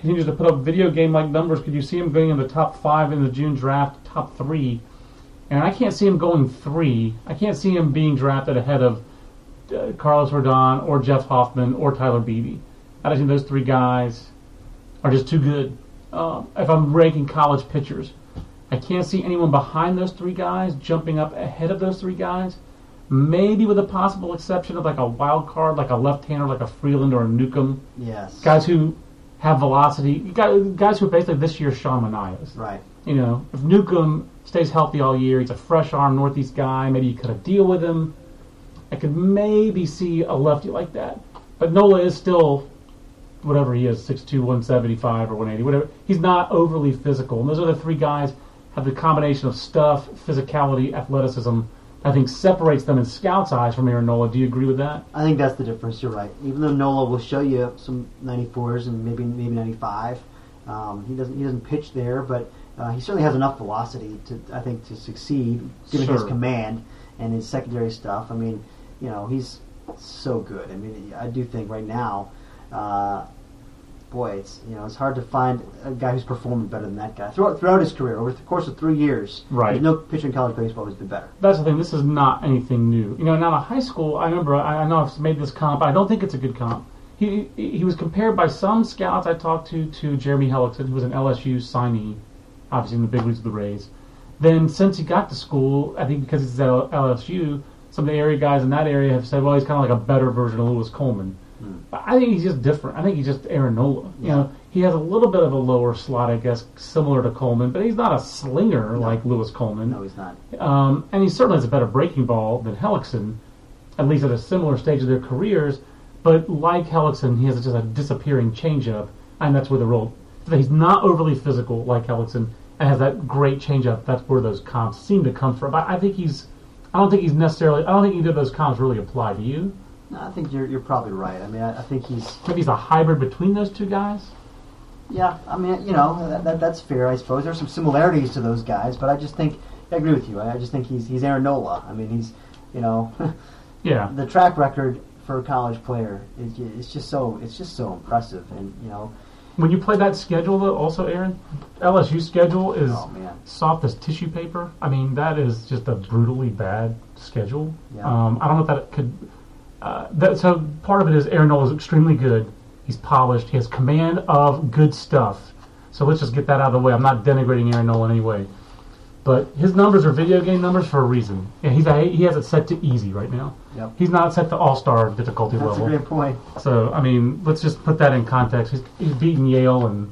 A: continues to put up video game-like numbers. Could you see him going in the top five in the June draft, top three? And I can't see him going three. I can't see him being drafted ahead of uh, Carlos Rodon or Jeff Hoffman or Tyler Beebe. I don't think those three guys are just too good. Uh, if I'm ranking college pitchers, I can't see anyone behind those three guys jumping up ahead of those three guys. Maybe with a possible exception of like a wild card, like a left-hander, like a Freeland or a Newcomb.
B: Yes.
A: Guys who have velocity. Guys who are basically this year's Sean Manaeas.
B: Right.
A: You know, if Newcomb stays healthy all year, he's a fresh arm Northeast guy, maybe you cut a deal with him. I could maybe see a lefty like that. But Nola is still, whatever he is, six two, one seventy-five or one eighty, whatever. He's not overly physical. And those are the three guys have the combination of stuff, physicality, athleticism, I think separates them in scouts' eyes from Aaron Nola. Do you agree with that?
B: I think that's the difference. You're right. Even though Nola will show you some ninety-fours and maybe maybe ninety-five, um, he doesn't he doesn't pitch there, but uh, he certainly has enough velocity to I think to succeed, given
A: Sure.
B: his command and his secondary stuff. I mean, you know, he's so good. I mean, I do think right now, uh, boy, it's you know it's hard to find a guy who's performing better than that guy throughout throughout his career over the course of three years.
A: Right.
B: There's no pitcher in college baseball who's been better.
A: That's the thing. This is not anything new. You know, now in high school, I remember, I, I know I've made this comp, I don't think it's a good comp. He he was compared by some scouts I talked to to Jeremy Hellickson, who was an L S U signee, obviously in the big leagues of the Rays. Then since he got to school, I think because he's at L S U, some of the area guys in that area have said, well, he's kind of like a better version of Lewis Coleman. Hmm. But I think he's just different. I think he's just Aaron Nola. You
B: Yeah.
A: know, he has a little bit of a lower slot, I guess, similar to Coleman, but he's not a slinger
B: No.
A: like Lewis Coleman.
B: No, he's not.
A: Um, and he certainly has a better breaking ball than Hellickson, at least at a similar stage of their careers. But like Hellickson, he has just a disappearing changeup, and that's where the role. He's not overly physical like Hellickson, and has that great changeup. That's where those comps seem to come from. I, I think he's. I don't think he's necessarily. I don't think either of those comps really apply to you.
B: No, I think you're you're probably right. I mean, I, I think he's.
A: Maybe he's a hybrid between those two guys.
B: Yeah, I mean, you know, that, that that's fair, I suppose. There's some similarities to those guys, but I just think I agree with you. I, I just think he's he's Aaron Nola. I mean, he's, you know,
A: Yeah.
B: the track record for a college player is it's just so it's just so impressive, and you know,
A: When you play that schedule, though, also, Aaron, L S U schedule is
B: oh man,
A: soft as tissue paper. I mean, that is just a brutally bad schedule.
B: Yeah.
A: Um, I don't know if that could. Uh, that, so part of it is Aaron Nola is extremely good. He's polished. He has command of good stuff. So let's just get that out of the way. I'm not denigrating Aaron Nola in any way. But his numbers are video game numbers for a reason. And he's a, he has it set to easy right now.
B: Yep.
A: He's not set to all-star difficulty
B: that's
A: level.
B: a great point.
A: So, I mean, let's just put that in context. He's, he's beaten Yale and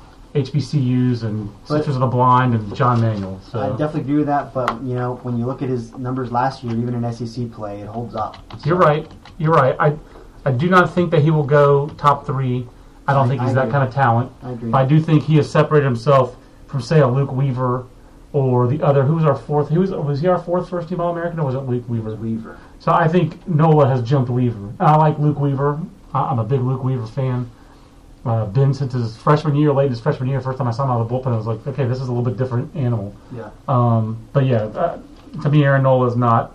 A: H B C Us and
B: But-
A: Sisters of the Blind and John Manuel. So
B: I definitely agree with that, but you know, when you look at his numbers last year, even in S E C play, it holds up.
A: You're right. You're right. I, I do not think that he will go top three. I don't
B: I-
A: think
B: I
A: he's that
B: agree.
A: kind of talent.
B: I agree.
A: But I do think he has separated himself from, say, a Luke Weaver or the other. Who was our fourth? Who was, was he our fourth first team All American, or was it Luke Weaver?
B: Weaver.
A: So I think Nola has jumped Weaver. And I like Luke Weaver. I- I'm a big Luke Weaver fan. Uh, been since his freshman year, late his freshman year. First time I saw him out of the bullpen, I was like, okay, this is a little bit different animal.
B: Yeah.
A: Um, but yeah, uh, to me, Aaron Nola is not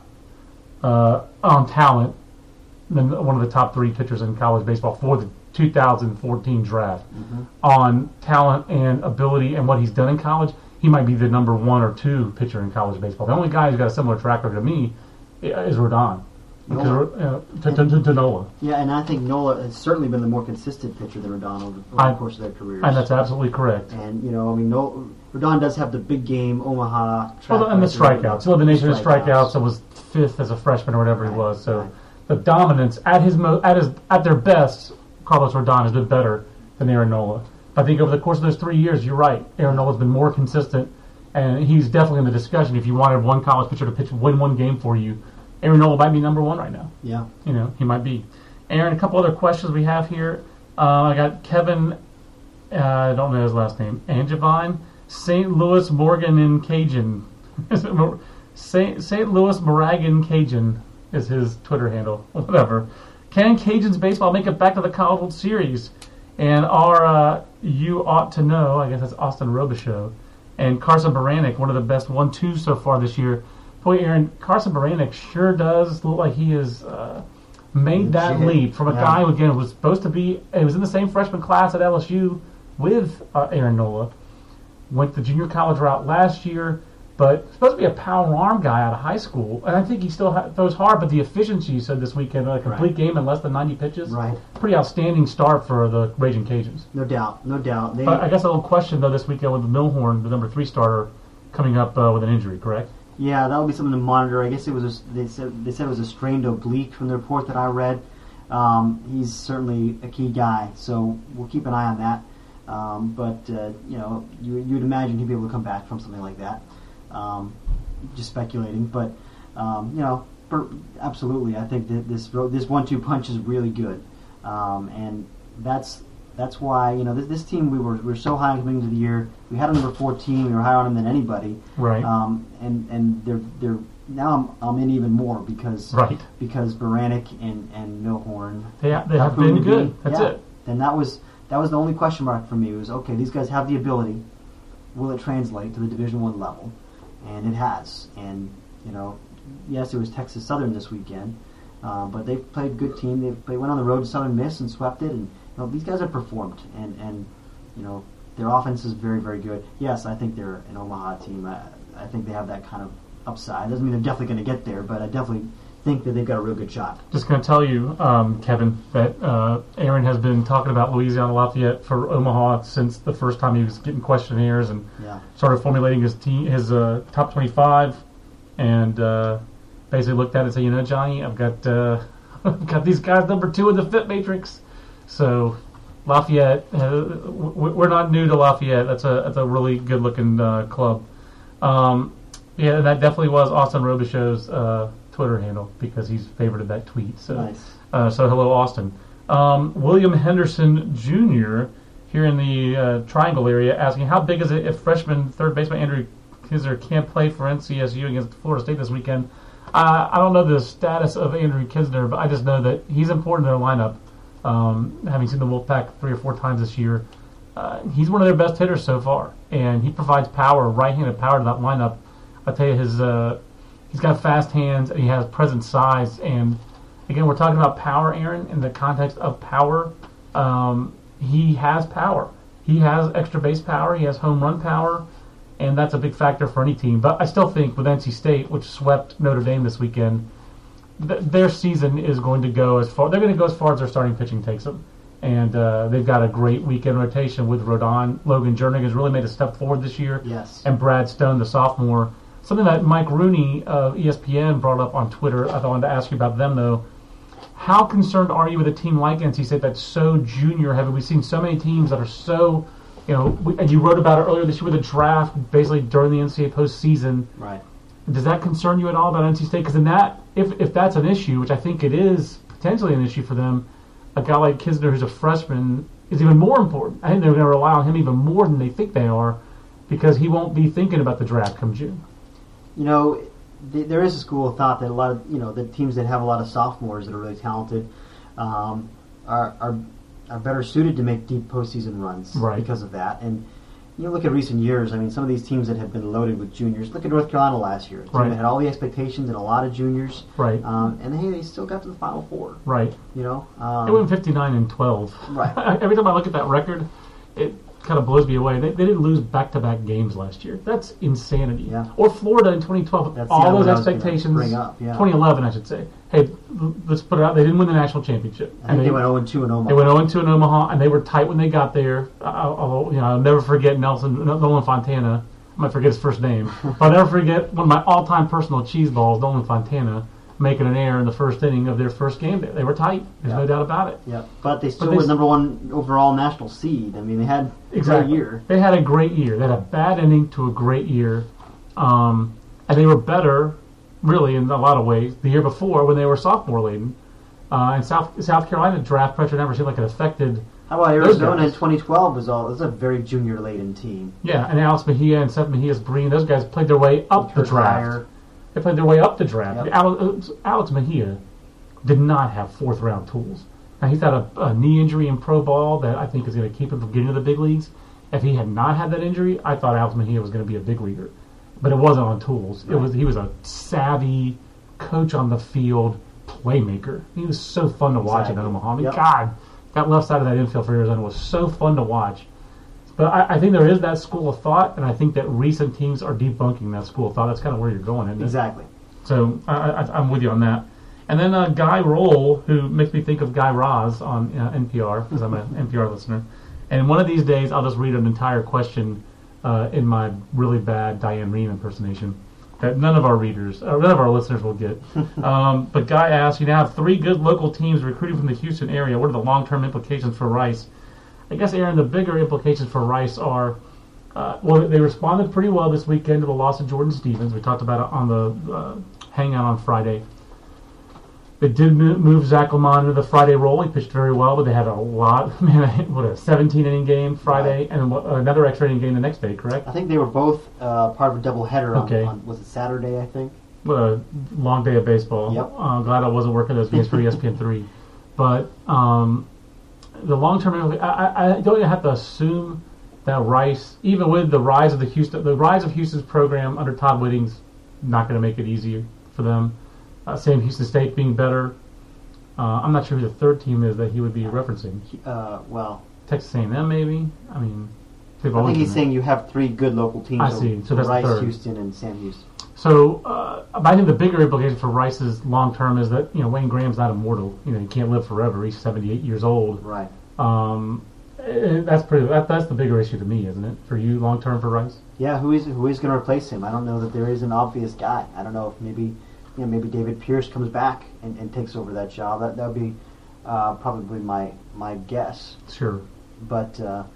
A: uh, on talent than one of the top three pitchers in college baseball for the two thousand fourteen draft.
B: Mm-hmm.
A: On talent and ability and what he's done in college, he might be the number one or two pitcher in college baseball. The only guy who's got a similar track record to me is Rodon. Because, uh, to, to, to, to Nola.
B: Yeah, and I think Nola has certainly been the more consistent pitcher than Rodon over, over
A: I-
B: the course of their careers.
A: And that's absolutely correct.
B: And you know, I mean, no, Rodon does have the big game Omaha. track
A: Well, and the
B: record.
A: strikeouts. So the nation of strikeouts. So was fifth as a freshman or whatever he
B: Right,
A: was. So
B: right.
A: the dominance at his mo- at his at their best, Carlos Rodon has been better than Aaron Nola. I think over the course of those three years, you're right. Aaron Nola's been more consistent, and he's definitely in the discussion. If you wanted one college pitcher to pitch win one game for you, Aaron Nola might be number one right now.
B: Yeah.
A: You know, he might be. Aaron, a couple other questions we have here. Uh, I got Kevin, uh, I don't know his last name, Angevine, Saint Louis Morgan in Cajun. Saint Saint Louis Moragan Cajun is his Twitter handle. Whatever. Can Cajuns baseball make it back to the College World Series? And are uh, you ought to know, I guess that's Austin Robichaux, and Carson Baranek, one of the best one twos so far this year. Boy, Aaron, Carson Baranek sure does look like he has uh, made that
B: Legit.
A: leap from a
B: Yeah.
A: guy who, again, was supposed to be, he was in the same freshman class at L S U with uh, Aaron Nola. Went the junior college route last year, but supposed to be a power arm guy out of high school. And I think he still ha- throws hard, but the efficiency, you said this weekend, a complete
B: right.
A: game in less than ninety pitches.
B: Right.
A: Pretty outstanding start for the Raging Cajuns.
B: No doubt, no doubt. They,
A: But I guess a little question, though, this weekend with the Milhorn, the number three starter, coming up uh, with an injury, correct?
B: Yeah, that'll be something to monitor. I guess it was a, they said they said it was a strained oblique from the report that I read. Um, he's certainly a key guy, so we'll keep an eye on that. Um, but uh, you know, you you'd imagine he'd be able to come back from something like that. Um, just speculating, but um, you know, per, absolutely, I think that this this one-two punch is really good, um, and that's that's why you know this, this team we were we were so high coming into the year. We had a number fourteen. We were higher on them than anybody.
A: Right.
B: Um, and and they're they're now I'm, I'm in even more because
A: right.
B: because Baranek and and Milhorn
A: they ha- they have been good. That's
B: yeah.
A: it.
B: And that was that was the only question mark for me was okay. These guys have the ability. Will it translate to the Division One level? And it has. And you know, yes, it was Texas Southern this weekend, uh, but they played a good team. They they went on the road to Southern Miss and swept it. And you know, these guys have performed. And and you know, their offense is very very good. Yes, I think they're an Omaha team. I, I think they have that kind of upside. Doesn't mean they're definitely going to get there, but I definitely think that they've got a real good shot.
A: Just going to tell you, um, Kevin, that uh, Aaron has been talking about Louisiana Lafayette for Omaha since the first time he was getting questionnaires and
B: yeah.
A: started formulating his team, his uh, top twenty-five, and uh, basically looked at it and said, you know, Johnny, I've got uh, got these guys number two in the fit matrix. So Lafayette, uh, we're not new to Lafayette. That's a that's a really good looking uh, club. Um, yeah, that definitely was Austin Robichaux's uh, Twitter handle because he's favorited that tweet. So,
B: nice.
A: uh, so hello, Austin. Um, William Henderson Junior here in the uh, Triangle area asking, how big is it if freshman third baseman Andrew Kisner can't play for N C S U against Florida State this weekend? Uh, I don't know the status of Andrew Kisner, but I just know that he's important in their lineup. Um, having seen the Wolfpack three or four times this year, uh, he's one of their best hitters so far, and he provides power, right-handed power to that lineup. I tell you, his uh, he's got fast hands and he has present size. And again, we're talking about power, Aaron, in the context of power. Um, he has power. He has extra base power. He has home run power, and that's a big factor for any team. But I still think with N C State, which swept Notre Dame this weekend, th- their season is going to go as far. They're going to go as far as their starting pitching takes them. And uh, they've got a great weekend rotation with Rodon. Logan Jernigan has really made a step forward this year.
B: Yes. And
A: Brad Stone, the sophomore. Something that Mike Rooney of E S P N brought up on Twitter, I wanted to ask you about them, though. How concerned are you with a team like N C State that's so junior heavy? We've seen so many teams that are so, you know, we, and you wrote about it earlier this year with the draft, basically during the N C double A postseason.
B: Right.
A: Does that concern you at all about N C State? Because in that, if if that's an issue, which I think it is potentially an issue for them, a guy like Kisner who's a freshman is even more important. I think they're going to rely on him even more than they think they are because he won't be thinking about the draft come June.
B: You know, th- there is a school of thought that a lot of, you know, the teams that have a lot of sophomores that are really talented um, are, are are better suited to make deep postseason runs
A: right.
B: because of that. And you look at recent years, I mean, some of these teams that have been loaded with juniors. Look at North Carolina last year. A team
A: right.
B: that had all the expectations and a lot of juniors.
A: Right.
B: Um, and hey, they still got to the Final Four.
A: Right.
B: You know? Um,
A: they went fifty-nine and twelve.
B: Right.
A: Every time I look at that record, it kind of blows me away. They, they didn't lose back-to-back games last year. That's insanity.
B: Yeah.
A: Or Florida in twenty twelve.
B: That's
A: all those
B: what I was
A: expectations.
B: gonna bring up, yeah.
A: twenty eleven, I should say. Hey, l- let's put it out. They didn't win the national championship.
B: I think they, they went oh and two in Omaha.
A: They went oh and two in Omaha, and they were tight when they got there. I'll, you know, I'll never forget Nelson Nolan Fontana. I might forget his first name. But I'll never forget one of my all-time personal cheese balls, Nolan Fontana, making an error in the first inning of their first game. They, they were tight. There's
B: yeah.
A: no doubt about it.
B: Yeah, but they still
A: but they,
B: were number one overall national seed. I mean, they had a
A: exactly.
B: great year.
A: They had a great year. They had a bad ending to a great year. Um, and they were better, really, in a lot of ways, the year before when they were sophomore-laden. Uh, and South South Carolina draft pressure never seemed like it affected.
B: How about Arizona in twenty twelve? Was all it was a very junior-laden team.
A: Yeah, and Alex Mejia and Seth Mejia's Breen, those guys played their way up the draft.
B: Higher.
A: They played their way up the draft.
B: Yep.
A: Alex, Alex Mejia did not have fourth-round tools. Now, he's had a, a knee injury in pro ball that I think is going to keep him from getting to the big leagues. If he had not had that injury, I thought Alex Mejia was going to be a big leaguer. But it wasn't on tools. Right. It was He was a savvy, coach on the field playmaker. He was so fun to watch exactly. in Omaha. I mean,
B: yep.
A: God, that left side of that infield for Arizona was so fun to watch. But I, I think there is that school of thought, and I think that recent teams are debunking that school of thought. That's kind of where you're going, isn't it?
B: Exactly.
A: So I, I, I'm with you on that. And then uh, Guy Roll, who makes me think of Guy Raz on uh, N P R, because I'm an N P R listener. And one of these days, I'll just read an entire question uh, in my really bad Diane Rehm impersonation that none of our readers, or none of our listeners will get. um, but Guy asks, you now have three good local teams recruiting from the Houston area. What are the long-term implications for Rice? I guess, Aaron, the bigger implications for Rice are, uh, well, they responded pretty well this weekend to the loss of Jordan Stevens. We talked about it on the uh, hangout on Friday. They did move Zach Lamont into the Friday role. He pitched very well, but they had a lot, man, what a seventeen-inning game Friday, and another extra inning game the next day, correct?
B: I think they were both uh, part of a doubleheader on,
A: Okay.
B: on, was it Saturday, I think?
A: What a long day of baseball.
B: Yep.
A: Uh, glad I wasn't working those games for E S P N three. But um, the long-term, I, I, I don't even have to assume that Rice, even with the rise of the Houston, the rise of Houston's program under Todd Whitting's not going to make it easier for them. Uh, same Houston State being better. Uh, I'm not sure who the third team is that he would be referencing.
B: Uh, well,
A: Texas A and M, maybe. I mean, they've
B: I
A: always
B: think he's
A: been
B: saying you have three good local teams.
A: I see. So that's the
B: Rice,
A: third.
B: Houston, and Sam Houston.
A: So uh, I think the bigger implication for Rice's long term is that you know Wayne Graham's not immortal. You know he can't live forever. He's seventy-eight years old.
B: Right.
A: Um, eh, that's pretty. That, that's the bigger issue to me, isn't it? For you, long term for Rice.
B: Yeah. Who is who is going to replace him? I don't know that there is an obvious guy. I don't know if maybe you know maybe David Pierce comes back and, and takes over that job. That that would be uh, probably my my guess.
A: Sure.
B: But uh,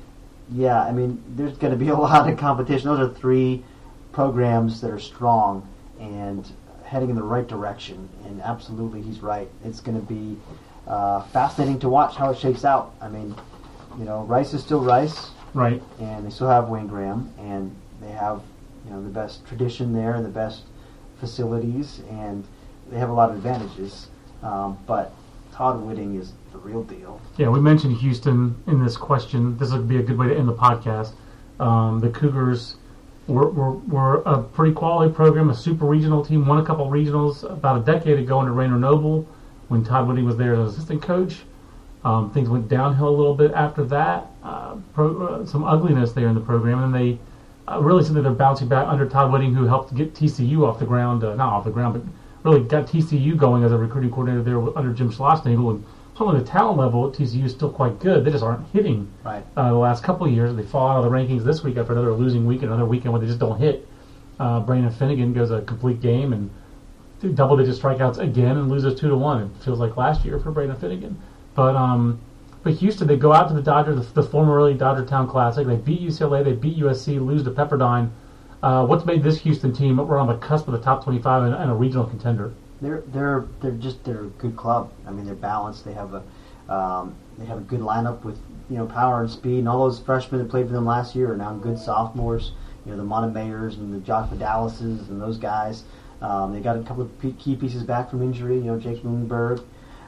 B: yeah, I mean, there's going to be a lot of competition. Those are three programs that are strong and heading in the right direction. And absolutely, he's right. It's going to be uh, fascinating to watch how it shakes out. I mean, you know, Rice is still Rice,
A: Right.
B: and they still have Wayne Graham, and they have you know the best tradition there and the best facilities, and they have a lot of advantages. Um, but Todd Whitting is the real deal.
A: Yeah, we mentioned Houston in this question. This would be a good way to end the podcast. Um, the Cougars were, were, were a pretty quality program, a super regional team, won a couple regionals about a decade ago under Rainer Noble when Todd Whitting was there as assistant coach. Um, things went downhill a little bit after that. Uh, pro, uh, some ugliness there in the program, and they uh, really seem that they're bouncing back under Todd Whitting, who helped get T C U off the ground, uh, not off the ground, but really got T C U going as a recruiting coordinator there under Jim Schlossnagle. And some of the talent level at T C U is still quite good. They just aren't hitting
B: Right.
A: uh, the last couple of years. They fall out of the rankings this week after another losing week, another weekend where they just don't hit. Uh, Brandon Finnegan goes a complete game and double-digit strikeouts again and loses two to one. It feels like last year for Brandon Finnegan. But um, but Houston, they go out to the Dodger, the, the formerly Dodger Town Classic. They beat U C L A, they beat U S C, lose to Pepperdine. Uh, what's made this Houston team? We're on the cusp of the top twenty-five and, and a regional contender.
B: They're they're they're just they're a good club. I mean, they're balanced. They have a um, they have a good lineup with you know power and speed. And all those freshmen that played for them last year are now good sophomores. You know the Montemayor's and the Josh Vidalises and those guys. Um, they got a couple of p- key pieces back from injury. You know Jake Moonberg.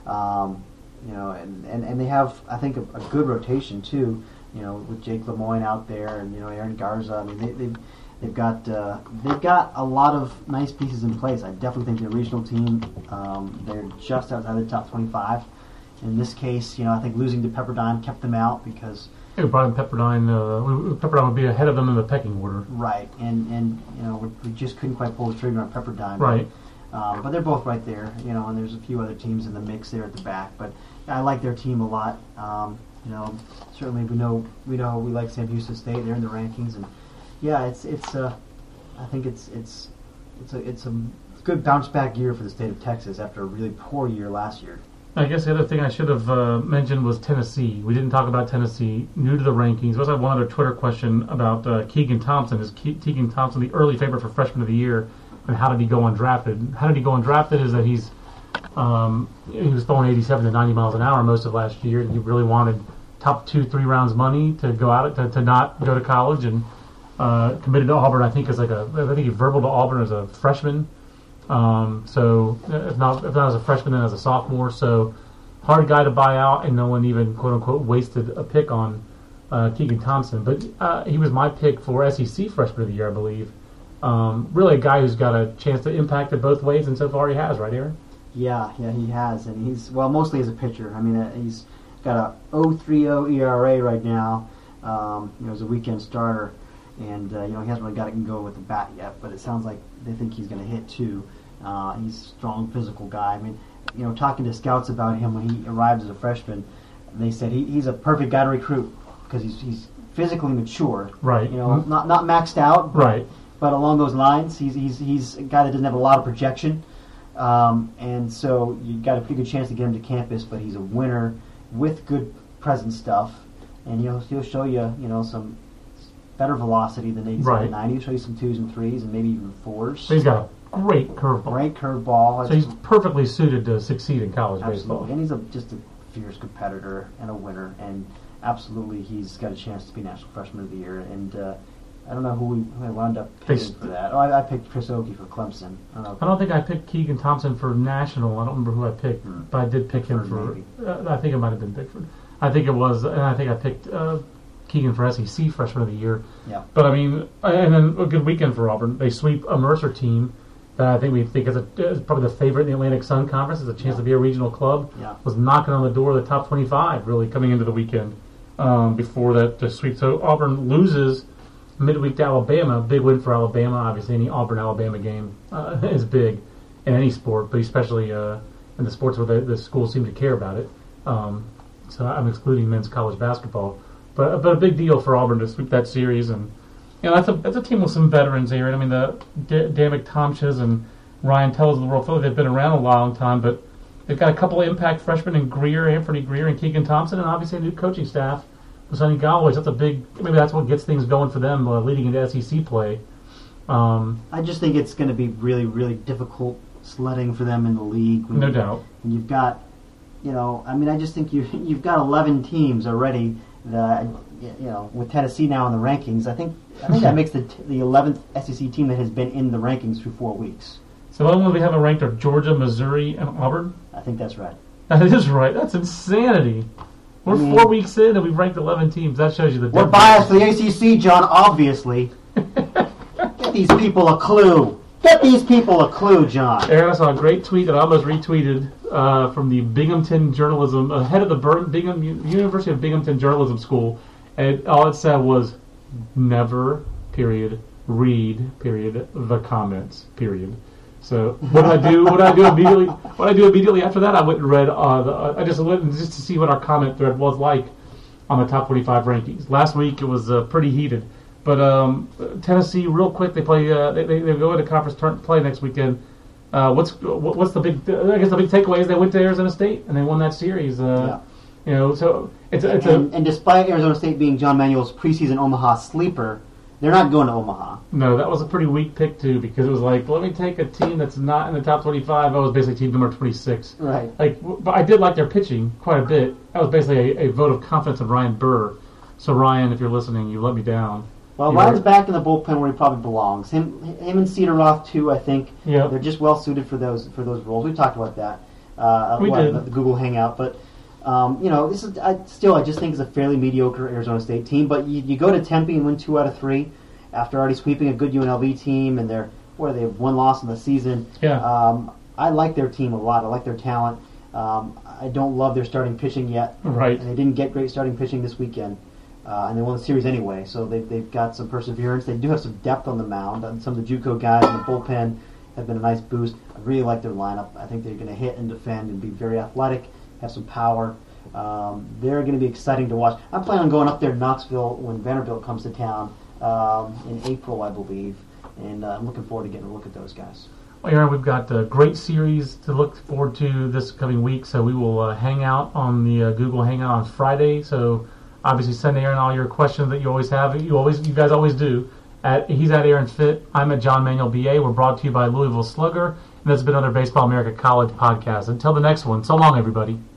B: Um, you know and, and, and they have I think a, a good rotation too. You know with Jake Lemoyne out there and you know Aaron Garza. I mean they they. They've got uh, they've got a lot of nice pieces in place. I definitely think the regional team um, they're just outside the top twenty-five. In this case, you know I think losing to Pepperdine kept them out because
A: Hey, Brian Pepperdine, uh, Pepperdine would be ahead of them in the pecking order.
B: right and and you know we, we just couldn't quite pull the trigger on Pepperdine.
A: Right.
B: But, um, but they're both right there. You know, and there's a few other teams in the mix there at the back. But I like their team a lot. Um, you know, certainly we know we know we like Sam Houston State. They're in the rankings and. Yeah, it's it's uh, I think it's it's it's a it's a good bounce back year for the state of Texas after a really poor year last year.
A: I guess the other thing I should have uh, mentioned was Tennessee. We didn't talk about Tennessee. New to the rankings. We also have one other Twitter question about uh, Keegan Thompson. Is Ke- Keegan Thompson the early favorite for freshman of the year? And how did he go undrafted? How did he go undrafted? Is that he's um, he was throwing eighty-seven to ninety miles an hour most of last year, and he really wanted top two, three rounds money to go out to, to not go to college and. Uh, committed to Auburn, I think, as like a. I think he verbal to Auburn as a freshman. Um, so if not, if not as a freshman, then as a sophomore. So hard guy to buy out, and no one even quote unquote wasted a pick on uh, Keegan Thompson. But uh, he was my pick for S E C Freshman of the Year, I believe. Um, really a guy who's got a chance to impact it both ways, and so far he has, right, Aaron?
B: Yeah, yeah, he has, and he's well mostly as a pitcher. I mean, uh, he's got a oh three oh E R A right now. Um, you know, as a weekend starter, and uh, you know he hasn't really got it going with the bat yet. But it sounds like they think he's going to hit too. Uh, he's a strong, physical guy. I mean, you know, talking to scouts about him when he arrived as a freshman, they said he, he's a perfect guy to recruit because he's he's physically mature.
A: Right.
B: You know, mm-hmm. not not maxed out. But,
A: right.
B: But along those lines, he's he's he's a guy that doesn't have a lot of projection, um, and so you got a pretty good chance to get him to campus. But he's a winner with good present stuff, and he'll he'll show you you know some better velocity than eighty-seven,
A: right.
B: ninety. He'll show you some twos and threes and maybe even fours.
A: So he's got a great curveball.
B: Great curveball.
A: So he's perfectly suited to succeed in college
B: absolutely.
A: baseball.
B: And he's a, just a fierce competitor and a winner, and absolutely he's got a chance to be National Freshman of the Year. And uh, I don't know who, we, who I wound up picking for that. Oh, I, I picked Chris Oakey for Clemson. I don't know.
A: I don't think I picked Keegan Thompson for National. I don't remember who I picked, hmm. but I did pick him for. Uh, I think it might have been Bickford. I think it was, and I think I picked uh, Keegan for S E C Freshman of the Year.
B: Yeah.
A: But I mean, and then a good weekend for Auburn. They sweep a Mercer team that I think we think is, a, is probably the favorite in the Atlantic Sun Conference. Has a chance yeah. to be a regional club.
B: Yeah.
A: Was knocking on the door of the top twenty-five really coming into the weekend. Um, before that the sweep, so Auburn loses midweek to Alabama. Big win for Alabama. Obviously, any Auburn-Alabama game uh, is big in any sport, but especially uh, in the sports where the, the schools seem to care about it. Um, so I'm excluding men's college basketball, but but a big deal for Auburn to sweep that series, and you know that's a that's a team with some veterans here. I mean, the D- Dan McTomches and Ryan Tellers of the world, they've been around a long time, but they've got a couple of impact freshmen in Greer, Anthony Greer, and Keegan Thompson, and obviously a new coaching staff with Sonny Galloway. So that's a big. Maybe that's what gets things going for them uh, leading into S E C play. Um,
B: I just think it's going to be really, really difficult sledding for them in the league. When
A: no
B: you,
A: doubt.
B: And you've got, you know, I mean, I just think you you've got eleven teams already. That, you know, with Tennessee now in the rankings, I think I think that makes the the eleventh S E C team that has been in the rankings for four weeks.
A: So the only ones we haven't ranked are Georgia, Missouri, and Auburn.
B: I think that's right.
A: That is right. That's insanity. We're I mean, four weeks in and we've ranked eleven teams. That shows you the.
B: We're biased to the A C C, John. Obviously. Get these people a clue. Get these people a clue, John.
A: Aaron, I saw a great tweet that I almost retweeted uh, from the Binghamton Journalism, uh, head of the Bur- Bingham University of Binghamton Journalism School, and all it said was, "Never, period, read, period, the comments, period." So what did I do? What did I do immediately? What did I do immediately after that? I went and read. Uh, the, uh, I just went just to see what our comment thread was like on the top twenty-five rankings. Last week it was uh, pretty heated. But um, Tennessee, real quick, they play. Uh, they, they they go into conference turn play next weekend. Uh, what's what's the big? I guess the big takeaway is they went to Arizona State and they won that series. Uh, yeah. You know, so it's it's
B: and,
A: a.
B: And despite Arizona State being John Manuel's preseason Omaha sleeper, they're not going to Omaha.
A: No, that was a pretty weak pick too, because it was like, let me take a team that's not in the top twenty-five. I was basically team number twenty-six.
B: Right.
A: Like, but I did like their pitching quite a bit. That was basically a, a vote of confidence in Ryan Burr. So Ryan, if you're listening, you let me down.
B: Well,
A: you
B: Ryan's
A: were,
B: back in the bullpen where he probably belongs. Him, him and Cedar Roth too. I think.
A: Yeah.
B: They're just well suited for those for those roles. We talked about that. Uh,
A: we
B: what,
A: did.
B: The, the Google Hangout, but. Um, you know, this is I, still I just think it's a fairly mediocre Arizona State team. But you, you go to Tempe and win two out of three after already sweeping a good U N L V team, and they're where they have one loss in the season.
A: Yeah.
B: Um, I like their team a lot. I like their talent. Um, I don't love their starting pitching yet.
A: Right.
B: And they didn't get great starting pitching this weekend, uh, and they won the series anyway. So they've they've got some perseverance. They do have some depth on the mound. And some of the JUCO guys in the bullpen have been a nice boost. I really like their lineup. I think they're going to hit and defend and be very athletic. Have some power. Um, they're going to be exciting to watch. I'm planning on going up there to Knoxville when Vanderbilt comes to town um, in April, I believe, and uh, I'm looking forward to getting a look at those guys.
A: Well, Aaron, we've got a great series to look forward to this coming week, so we will uh, hang out on the uh, Google Hangout on Friday. So obviously send Aaron all your questions that you always have. You always, you guys always do. At, he's at Aaron Fitt. I'm at John Manuel B A. We're brought to you by Louisville Slugger, and this has been another Baseball America College podcast. Until the next one, so long, everybody.